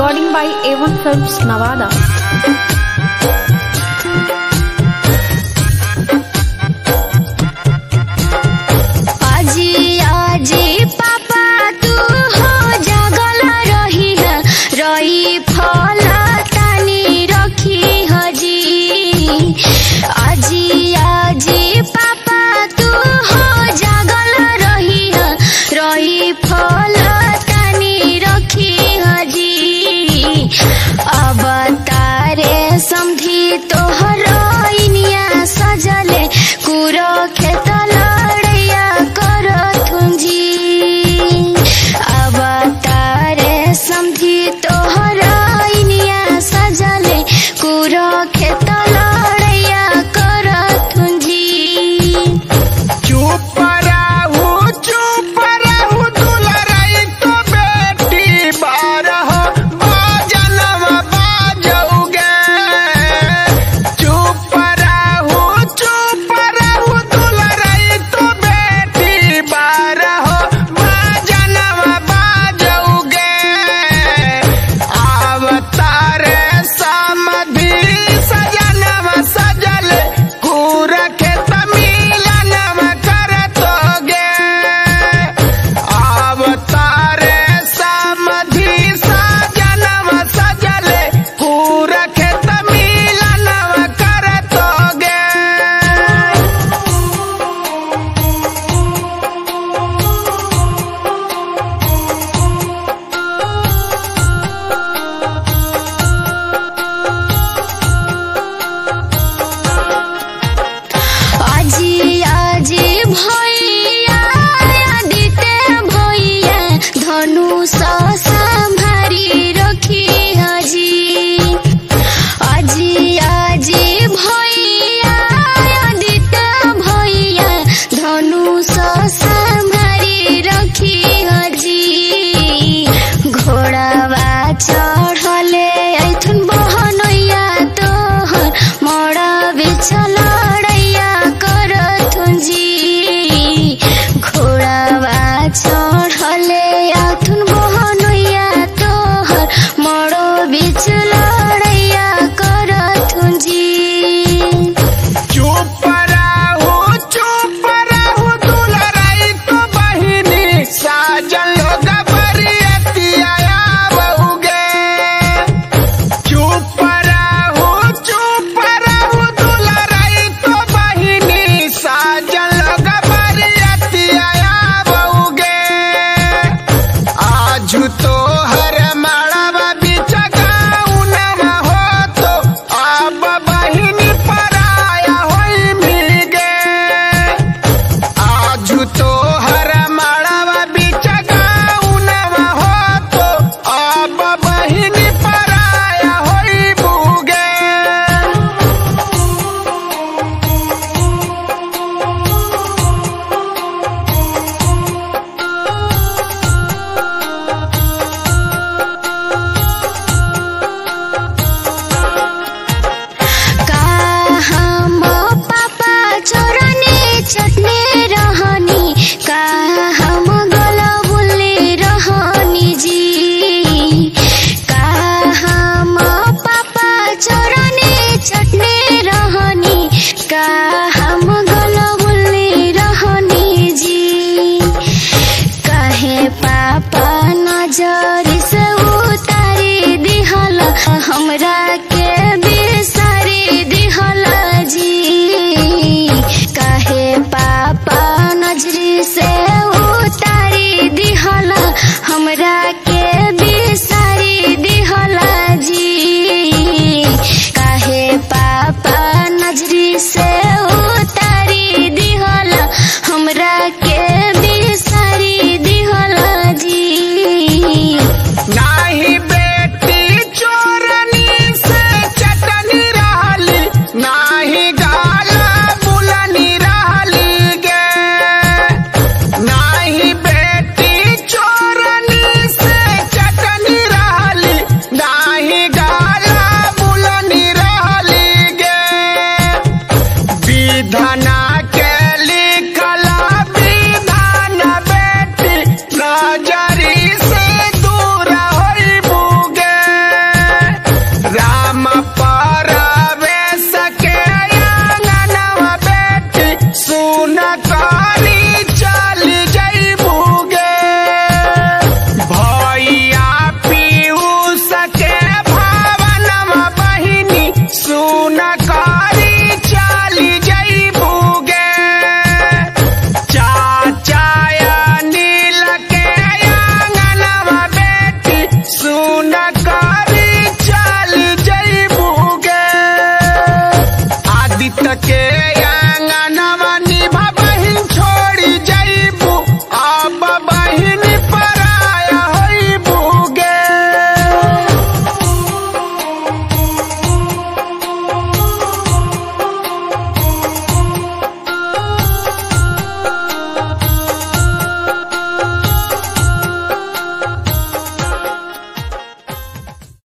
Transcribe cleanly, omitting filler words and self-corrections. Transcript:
Recording by A1 Films, Nevada. समधी तोहर इनिया सजले कुरो खेत लड़ैया करथुंजी अब तारे समधी तोहर इनिया सजले कुरो खेत लड़ैया करथुंजी चुप रहू दुलराई तो बेटी बारह बाजनवा बाजौगे चुप रहू दुलराई तो बेटी बारह बाजनवा बाजौगे आव तारे समधी सजनवा सजले पूरा खेत मिलनवा करतोगे आव तारे समधी सजनवा सजले पूरा खेत मिलनवा करतोगे आजी आजी भैया आदिते भैया धनुष संभारी रखी हजी आजी आजी भैया आदिते भैया धनुष संभारी रखी हजी घोड़ावा चढ़ले ऐथुन बहनैया तोहर मड़ा बिछल लड़ैया करथुंजी घोड़ावा चढ़ले ऐथुन बहनैया तोहर मड़ो बिछ लड़ैया करथुंजी चुप रहू दुलराई तो बहिनी साजन लोग बरियतिया बहुगे चुप रहू दुलराई तो बहिनी साजन लोग बरियतिया बहुगे आजू तो हर मड़वा बिच गाउनवा हो तो अब बहिनी पराया होई भीगे आजू तो हर मड़वा बिच गाउनवा हो तो अब बहिनी पराया होई भूगे का हम पापा चोरने चटने रहनी का हम गला बुल्ले रहनी जी का हम पापा चोरने चटने रहनी का हम गला बुल्ले रहनी जी काहे पापा नजर से उतारी दिहल हमरा के बिसारी दिहल जी काहे पापा नजरी से उतारी दिहल हमरा के